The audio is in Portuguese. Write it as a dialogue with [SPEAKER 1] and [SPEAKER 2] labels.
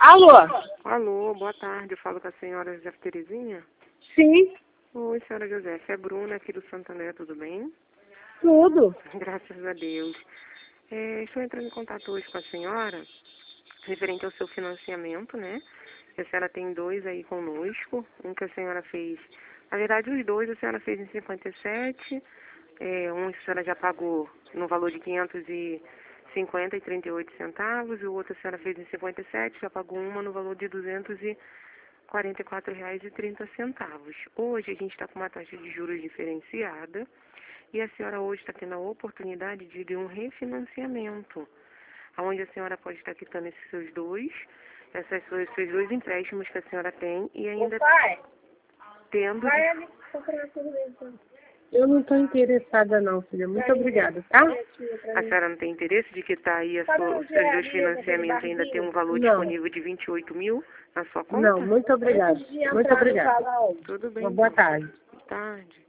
[SPEAKER 1] Alô?
[SPEAKER 2] Alô, boa tarde. Eu falo com a senhora Josefa Terezinha.
[SPEAKER 1] Sim,
[SPEAKER 2] Oi, senhora Josefa. É Bruna aqui do Santander, tudo bem?
[SPEAKER 1] tudo.
[SPEAKER 2] Graças a Deus. Estou entrando em contato hoje com a senhora, referente ao seu financiamento, né? A senhora tem dois aí conosco. Um que a senhora fez... Na verdade, os dois a senhora fez em 57. Um a senhora já pagou no valor de 550 e 38 centavos. E o outro a senhora fez em 57, já pagou uma no valor de R$ 244,30. Hoje a gente está com uma taxa de juros diferenciada e a senhora hoje está tendo a oportunidade de um refinanciamento, onde a senhora pode estar quitando esses seus dois empréstimos que a senhora tem e ainda tendo...
[SPEAKER 1] Eu não estou interessada não, filha. Muito obrigada, tá?
[SPEAKER 2] A senhora não tem interesse de quitar aí os seus dois financiamentos e ainda ter um valor disponível de 28 mil na sua conta?
[SPEAKER 1] Não, muito obrigada. Muito obrigada.
[SPEAKER 2] Tudo bem,
[SPEAKER 1] Uma boa
[SPEAKER 2] então.
[SPEAKER 1] tarde.
[SPEAKER 2] Boa tarde.